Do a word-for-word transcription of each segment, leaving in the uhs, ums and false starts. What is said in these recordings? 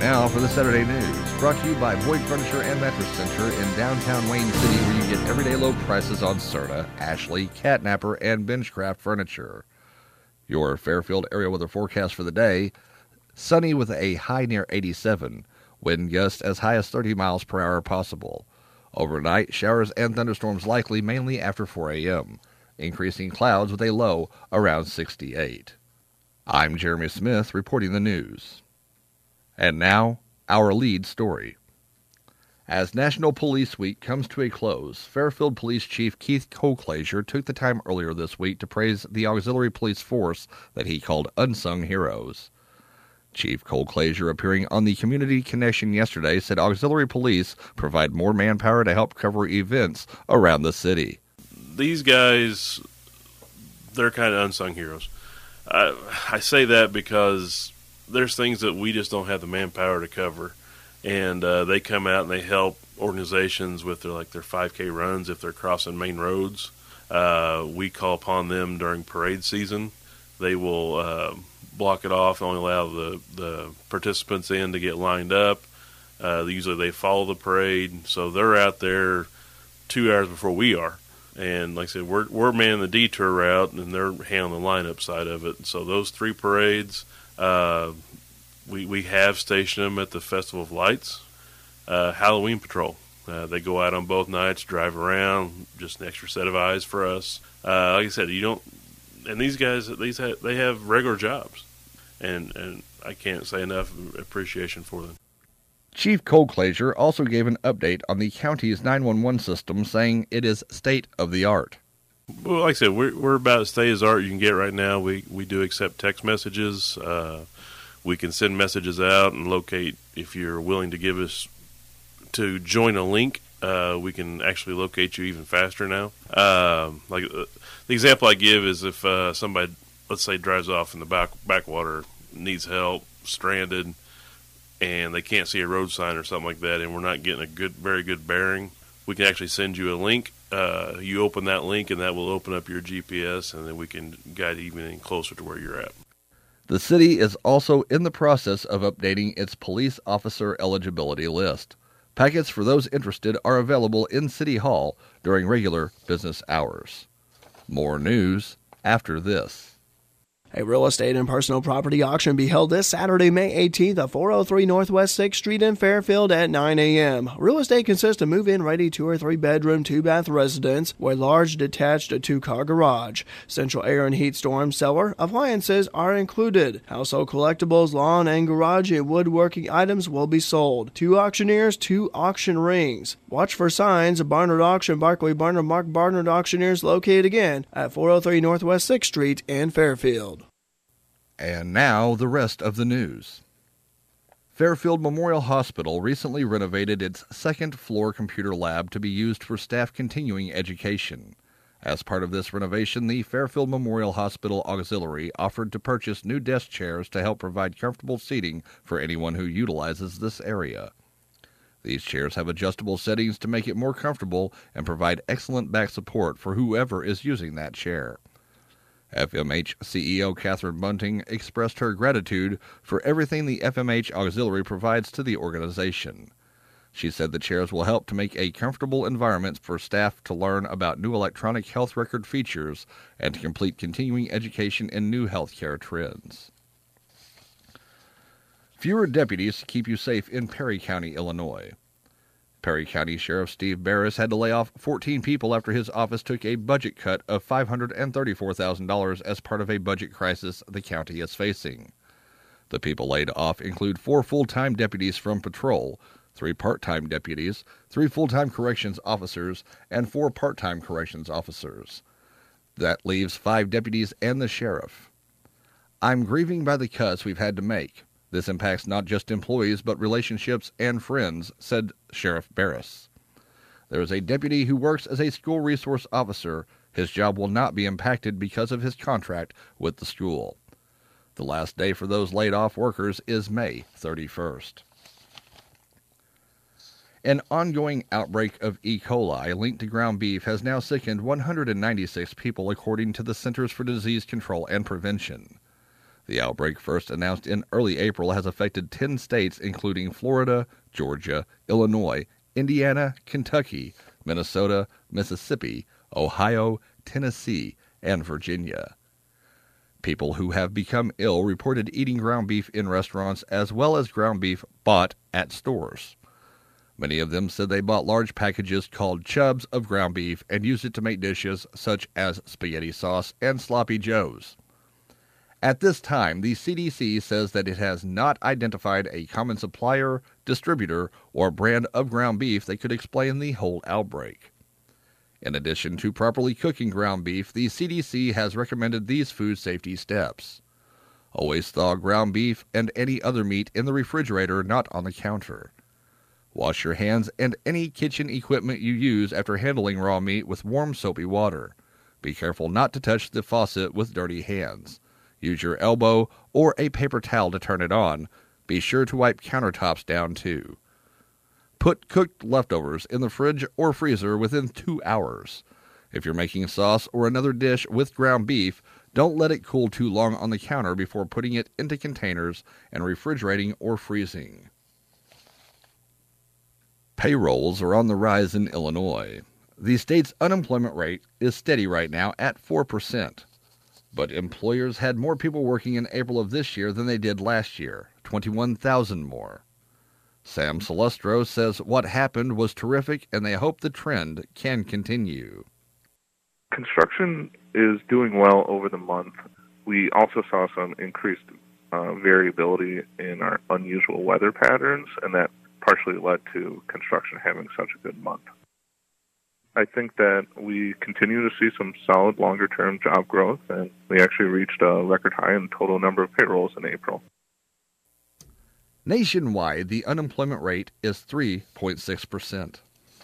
now for the Saturday news, brought to you by Boyd Furniture and Mattress Center in downtown Wayne City, where you get everyday low prices on Serta, Ashley, Catnapper, and Benchcraft furniture. Your Fairfield area weather forecast for the day: sunny with a high near eighty-seven, wind gusts as high as thirty miles per hour possible. Overnight, showers and thunderstorms likely mainly after four a.m., increasing clouds with a low around sixty-eight. I'm Jeremy Smith reporting the news. And now, our lead story. As National Police Week comes to a close, Fairfield Police Chief Keith Colclasure took the time earlier this week to praise the auxiliary police force that he called unsung heroes. Chief Colclasure, appearing on the Community Connection yesterday, said auxiliary police provide more manpower to help cover events around the city. These guys, they're kind of unsung heroes. I, I say that because there's things that we just don't have the manpower to cover, and uh, they come out and they help organizations with their like their five K runs if they're crossing main roads. Uh, we call upon them during parade season. They will uh, block it off and only allow the, the participants in to get lined up. Uh, usually they follow the parade, so they're out there two hours before we are. And like I said, we're we're manning the detour route, and they're handling the lineup side of it. So those three parades, uh, we we have stationed them at the Festival of Lights, uh, Halloween Patrol. Uh, they go out on both nights, drive around, just an extra set of eyes for us. Uh, like I said, you don't. And these guys, these have, they have regular jobs, and and I can't say enough appreciation for them. Chief Colclasure also gave an update on the county's nine one one system, saying it is state-of-the-art. Well, like I said, we're, we're about as state-of-the-art you can get right now. We we do accept text messages. Uh, we can send messages out and locate, if you're willing to give us, to join a link, uh, we can actually locate you even faster now. Uh, like uh, the example I give is if uh, somebody, let's say, drives off in the back backwater, needs help, stranded, and they can't see a road sign or something like that, and we're not getting a good, very good bearing, we can actually send you a link. Uh, you open that link, and that will open up your G P S, and then we can guide you even closer to where you're at. The city is also in the process of updating its police officer eligibility list. Packets for those interested are available in City Hall during regular business hours. More news after this. A real estate and personal property auction be held this Saturday, May eighteenth at four oh three Northwest sixth Street in Fairfield at nine a.m. Real estate consists of move-in ready two or three bedroom, two bath residence with large detached two-car garage. Central air and heat storm cellar. Appliances are included. Household collectibles, lawn and garage and woodworking items will be sold. Two auctioneers, two auction rings. Watch for signs. Barnard Auction, Barclay Barnard, Mark Barnard Auctioneers, located again at four oh three Northwest sixth Street in Fairfield. And now, the rest of the news. Fairfield Memorial Hospital recently renovated its second-floor computer lab to be used for staff continuing education. As part of this renovation, the Fairfield Memorial Hospital Auxiliary offered to purchase new desk chairs to help provide comfortable seating for anyone who utilizes this area. These chairs have adjustable settings to make it more comfortable and provide excellent back support for whoever is using that chair. F M H C E O Catherine Bunting expressed her gratitude for everything the F M H Auxiliary provides to the organization. She said the chairs will help to make a comfortable environment for staff to learn about new electronic health record features and to complete continuing education in new healthcare trends. Fewer deputies to keep you safe in Perry County, Illinois. Perry County Sheriff Steve Barris had to lay off fourteen people after his office took a budget cut of five hundred thirty-four thousand dollars as part of a budget crisis the county is facing. The people laid off include four full-time deputies from patrol, three part-time deputies, three full-time corrections officers, and four part-time corrections officers. That leaves five deputies and the sheriff. I'm grieving by the cuts we've had to make. This impacts not just employees, but relationships and friends, said Sheriff Barris. There is a deputy who works as a school resource officer. His job will not be impacted because of his contract with the school. The last day for those laid-off workers is May thirty-first. An ongoing outbreak of E. coli linked to ground beef has now sickened one hundred ninety-six people, according to the Centers for Disease Control and Prevention. The outbreak, first announced in early April, has affected ten states, including Florida, Georgia, Illinois, Indiana, Kentucky, Minnesota, Mississippi, Ohio, Tennessee, and Virginia. People who have become ill reported eating ground beef in restaurants as well as ground beef bought at stores. Many of them said they bought large packages called chubs of ground beef and used it to make dishes such as spaghetti sauce and sloppy joes. At this time, the C D C says that it has not identified a common supplier, distributor, or brand of ground beef that could explain the whole outbreak. In addition to properly cooking ground beef, the C D C has recommended these food safety steps. Always thaw ground beef and any other meat in the refrigerator, not on the counter. Wash your hands and any kitchen equipment you use after handling raw meat with warm soapy water. Be careful not to touch the faucet with dirty hands. Use your elbow or a paper towel to turn it on. Be sure to wipe countertops down too. Put cooked leftovers in the fridge or freezer within two hours. If you're making sauce or another dish with ground beef, don't let it cool too long on the counter before putting it into containers and refrigerating or freezing. Payrolls are on the rise in Illinois. The state's unemployment rate is steady right now at four percent. But employers had more people working in April of this year than they did last year, twenty-one thousand more. Sam Celestro says what happened was terrific and they hope the trend can continue. Construction is doing well over the month. We also saw some increased uh, variability in our unusual weather patterns, and that partially led to construction having such a good month. I think that we continue to see some solid longer-term job growth, and we actually reached a record high in total number of payrolls in April. Nationwide, the unemployment rate is three point six percent.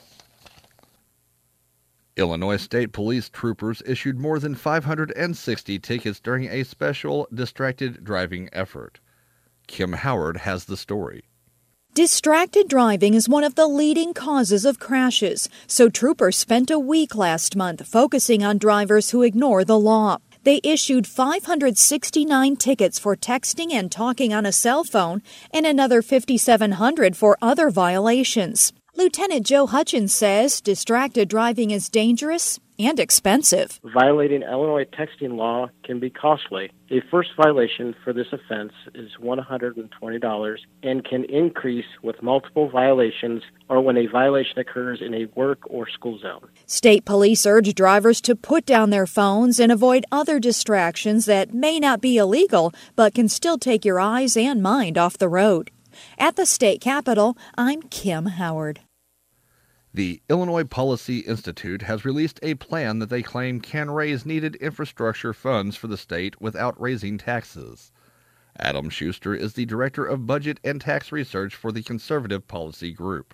Illinois State Police troopers issued more than five hundred sixty tickets during a special distracted driving effort. Kim Howard has the story. Distracted driving is one of the leading causes of crashes, so troopers spent a week last month focusing on drivers who ignore the law. They issued five hundred sixty-nine tickets for texting and talking on a cell phone and another five thousand seven hundred for other violations. Lieutenant Joe Hutchins says distracted driving is dangerous and expensive. Violating Illinois texting law can be costly. A first violation for this offense is one hundred twenty dollars and can increase with multiple violations or when a violation occurs in a work or school zone. State police urge drivers to put down their phones and avoid other distractions that may not be illegal but can still take your eyes and mind off the road. At the state capitol, I'm Kim Howard. The Illinois Policy Institute has released a plan that they claim can raise needed infrastructure funds for the state without raising taxes. Adam Schuster is the Director of Budget and Tax Research for the Conservative Policy Group.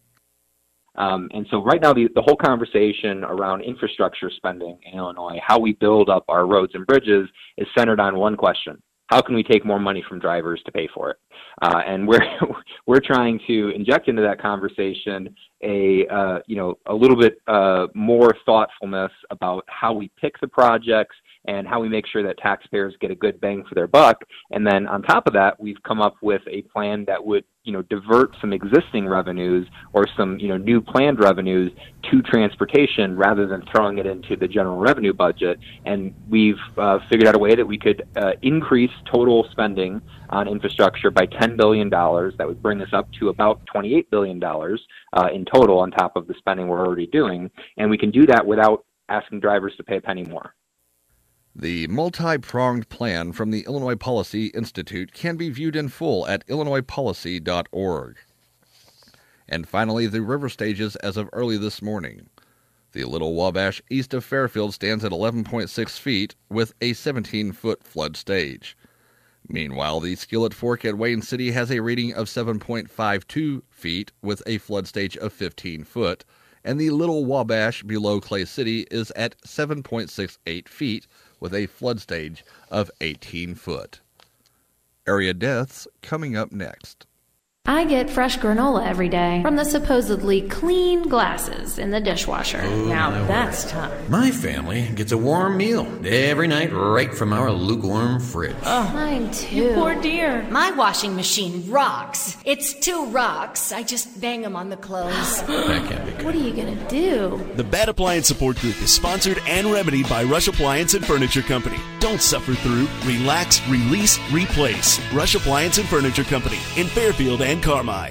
Um, and so right now the, the whole conversation around infrastructure spending in Illinois, how we build up our roads and bridges, is centered on one question. How can we take more money from drivers to pay for it? Uh, and we're we're trying to inject into that conversation a uh, you know a little bit uh, more thoughtfulness about how we pick the projects and how we make sure that taxpayers get a good bang for their buck. And then on top of that, we've come up with a plan that would you know divert some existing revenues or some you know new planned revenues to transportation rather than throwing it into the general revenue budget. And we've uh, figured out a way that we could uh, increase total spending on infrastructure by ten billion dollars. That would bring us up to about twenty-eight billion dollars uh, in total on top of the spending we're already doing. And we can do that without asking drivers to pay a penny more. The multi-pronged plan from the Illinois Policy Institute can be viewed in full at illinois policy dot org. And finally, the river stages as of early this morning. The Little Wabash east of Fairfield stands at eleven point six feet with a seventeen-foot flood stage. Meanwhile, the Skillet Fork at Wayne City has a reading of seven point five two feet with a flood stage of fifteen foot, and the Little Wabash below Clay City is at seven point six eight feet with a flood stage of eighteen foot. Area deaths coming up next. I get fresh granola every day from the supposedly clean glasses in the dishwasher. Oh, now that's tough. My family gets a warm meal every night right from our lukewarm fridge. Oh, mine too. You poor dear. My washing machine rocks. It's two rocks. I just bang them on the clothes. That can't be good. What are you going to do? The Bad Appliance Support Group is sponsored and remedied by Rush Appliance and Furniture Company. Don't suffer through. Relax, release, replace. Rush Appliance and Furniture Company in Fairfield and Carmi.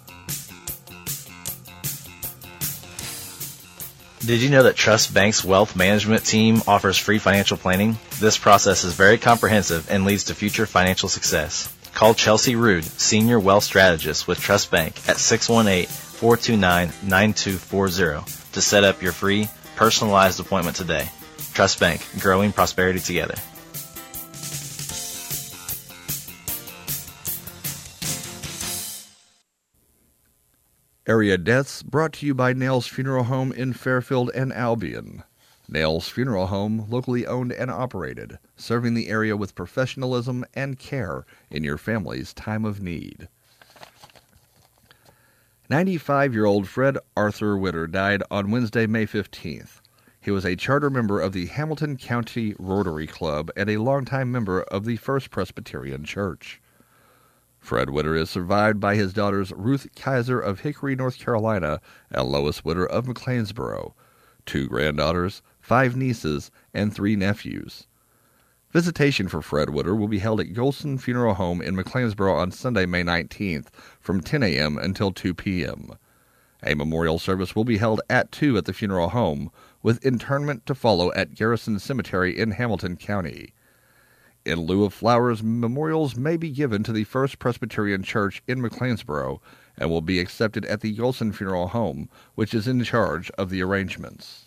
Did you know that Trust Bank's wealth management team offers free financial planning? This process is very comprehensive and leads to future financial success. Call Chelsea Rude, Senior Wealth Strategist with Trust Bank at six one eight, four two nine, nine two four zero to set up your free, personalized appointment today. Trust Bank, growing prosperity together. Area deaths brought to you by Nails Funeral Home in Fairfield and Albion. Nails Funeral Home, locally owned and operated, serving the area with professionalism and care in your family's time of need. ninety-five-year-old Fred Arthur Witter died on Wednesday, May fifteenth. He was a charter member of the Hamilton County Rotary Club and a longtime member of the First Presbyterian Church. Fred Witter is survived by his daughters Ruth Kaiser of Hickory, North Carolina, and Lois Witter of McLeansboro, two granddaughters, five nieces, and three nephews. Visitation for Fred Witter will be held at Golson Funeral Home in McLeansboro on Sunday, May nineteenth, from ten a.m. until two p.m. A memorial service will be held at two at the funeral home, with interment to follow at Garrison Cemetery in Hamilton County. In lieu of flowers, memorials may be given to the First Presbyterian Church in McLeansboro and will be accepted at the Golson Funeral Home, which is in charge of the arrangements.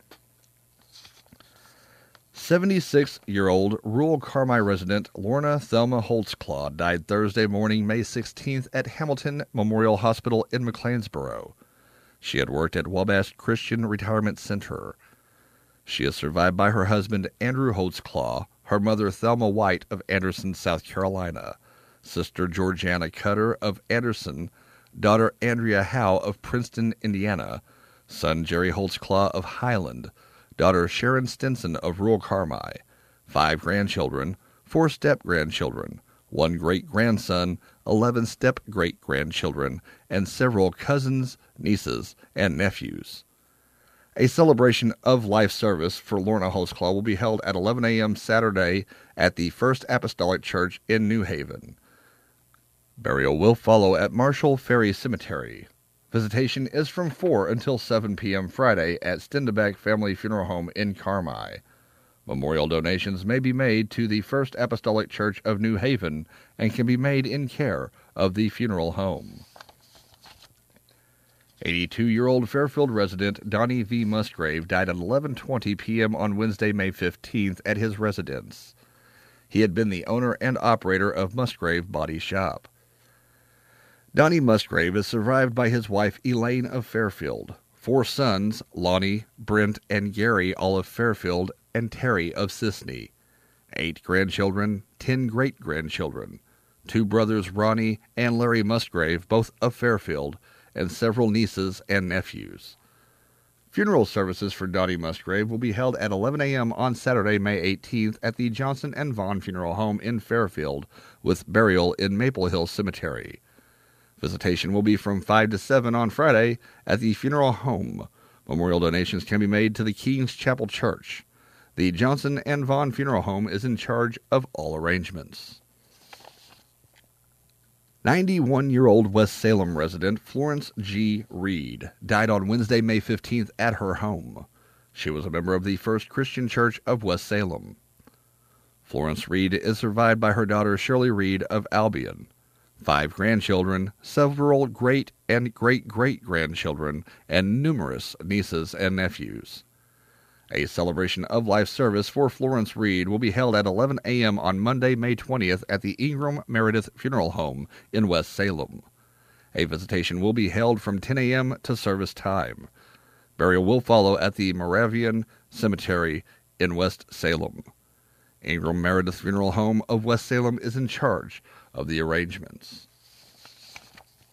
seventy-six-year-old rural Carmi resident Lorna Thelma Holtzclaw died Thursday morning, May sixteenth, at Hamilton Memorial Hospital in McLeansboro. She had worked at Wabash Christian Retirement Center. She is survived by her husband, Andrew Holtzclaw, her mother, Thelma White of Anderson, South Carolina, sister Georgiana Cutter of Anderson, daughter Andrea Howe of Princeton, Indiana, son Jerry Holtzclaw of Highland, daughter Sharon Stinson of rural Carmi, five grandchildren, four step-grandchildren, one great-grandson, eleven step-great-grandchildren, and several cousins, nieces, and nephews. A celebration of life service for Lorna Holtzclaw will be held at eleven a.m. Saturday at the First Apostolic Church in New Haven. Burial will follow at Marshall Ferry Cemetery. Visitation is from four until seven p.m. Friday at Stendebeck Family Funeral Home in Carmi. Memorial donations may be made to the First Apostolic Church of New Haven and can be made in care of the funeral home. eighty-two-year-old Fairfield resident Donnie V. Musgrave died at eleven twenty p.m. on Wednesday, May fifteenth at his residence. He had been the owner and operator of Musgrave Body Shop. Donnie Musgrave is survived by his wife Elaine of Fairfield, four sons, Lonnie, Brent, and Gary, all of Fairfield, and Terry of Sisney, eight grandchildren, ten great-grandchildren, two brothers Ronnie and Larry Musgrave, both of Fairfield, and several nieces and nephews. Funeral services for Donnie Musgrave will be held at eleven a.m. on Saturday, May eighteenth at the Johnson and Vaughn Funeral Home in Fairfield, with burial in Maple Hill Cemetery. Visitation will be from five to seven on Friday at the funeral home. Memorial donations can be made to the King's Chapel Church. The Johnson and Vaughn Funeral Home is in charge of all arrangements. ninety-one-year-old West Salem resident Florence G. Reed died on Wednesday, May fifteenth at her home. She was a member of the First Christian Church of West Salem. Florence Reed is survived by her daughter Shirley Reed of Albion, five grandchildren, several great and great-great-grandchildren, and numerous nieces and nephews. A celebration of life service for Florence Reed will be held at eleven a.m. on Monday, May twentieth at the Ingram Meredith Funeral Home in West Salem. A visitation will be held from ten a.m. to service time. Burial will follow at the Moravian Cemetery in West Salem. Ingram Meredith Funeral Home of West Salem is in charge of the arrangements.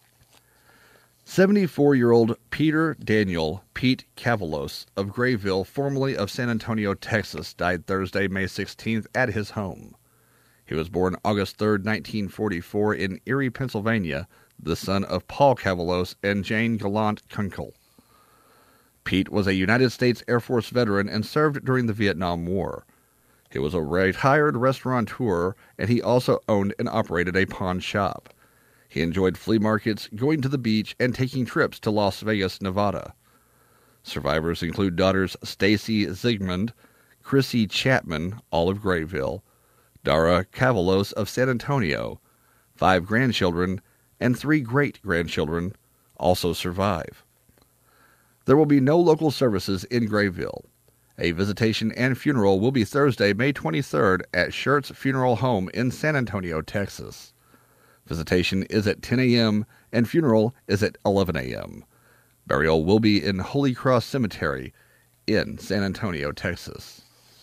seventy-four-year-old Peter Daniel Pete Cavalos of Grayville, formerly of San Antonio, Texas, died Thursday, May sixteenth, at his home. He was born August third, nineteen forty-four, in Erie, Pennsylvania, the son of Paul Cavalos and Jane Gallant Kunkel. Pete was a United States Air Force veteran and served during the Vietnam War. He was a retired restaurateur, and he also owned and operated a pawn shop. He enjoyed flea markets, going to the beach, and taking trips to Las Vegas, Nevada. Survivors include daughters Stacy Zygmunt, Chrissy Chapman, all of Grayville, Dara Cavalos of San Antonio, five grandchildren, and three great-grandchildren also survive. There will be no local services in Grayville. A visitation and funeral will be Thursday, May twenty-third, at Schertz Funeral Home in San Antonio, Texas. Visitation is at ten a.m. and funeral is at eleven a.m. Burial will be in Holy Cross Cemetery in San Antonio, Texas.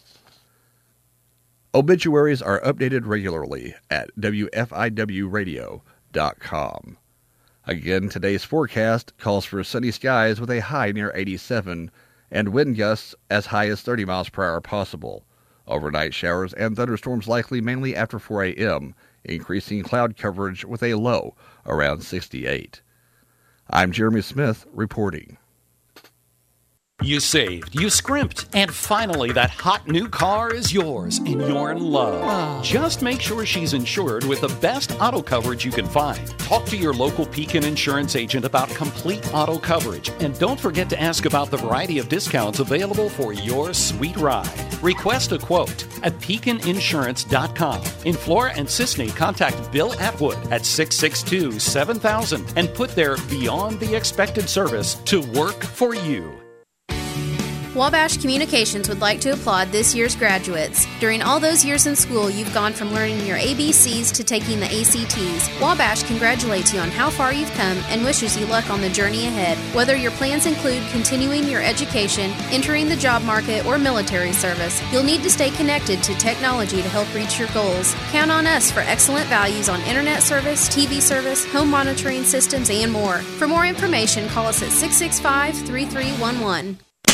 Obituaries are updated regularly at W F I W radio dot com. Again, today's forecast calls for sunny skies with a high near eighty-seven and wind gusts as high as thirty miles per hour possible. Overnight showers and thunderstorms likely mainly after four a.m., increasing cloud coverage with a low around sixty-eight. I'm Jeremy Smith reporting. You saved, you scrimped, and finally that hot new car is yours and you're in love. Oh. Just make sure she's insured with the best auto coverage you can find. Talk to your local Pekin Insurance agent about complete auto coverage. And don't forget to ask about the variety of discounts available for your sweet ride. Request a quote at pekin insurance dot com. In Flora and Sisney, contact Bill Atwood at six six two, seven thousand and put their Beyond the Expected service to work for you. Wabash Communications would like to applaud this year's graduates. During all those years in school, you've gone from learning your A B Cs to taking the A C Ts. Wabash congratulates you on how far you've come and wishes you luck on the journey ahead. Whether your plans include continuing your education, entering the job market, or military service, you'll need to stay connected to technology to help reach your goals. Count on us for excellent values on internet service, T V service, home monitoring systems, and more. For more information, call us at six six five, three three one one.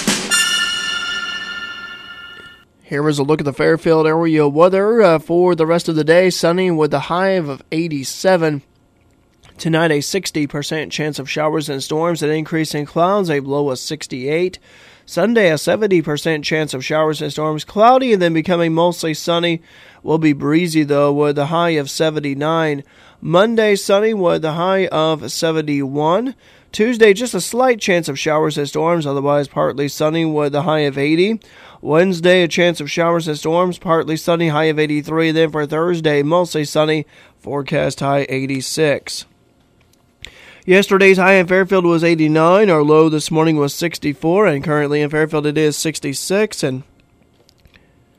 Here is a look at the Fairfield area weather uh, for the rest of the day. Sunny with a high of eighty-seven. Tonight, a sixty percent chance of showers and storms and increasing clouds, a low of sixty-eight. Sunday, a seventy percent chance of showers and storms, cloudy and then becoming mostly sunny. Will be breezy, though, with a high of seventy-nine. Monday, sunny with a high of seventy-one. Tuesday, just a slight chance of showers and storms, otherwise partly sunny with a high of eighty. Wednesday, a chance of showers and storms, partly sunny, high of eighty-three. Then for Thursday, mostly sunny, forecast high eighty-six. Yesterday's high in Fairfield was eighty-nine. Our low this morning was sixty-four, and currently in Fairfield it is sixty-six. And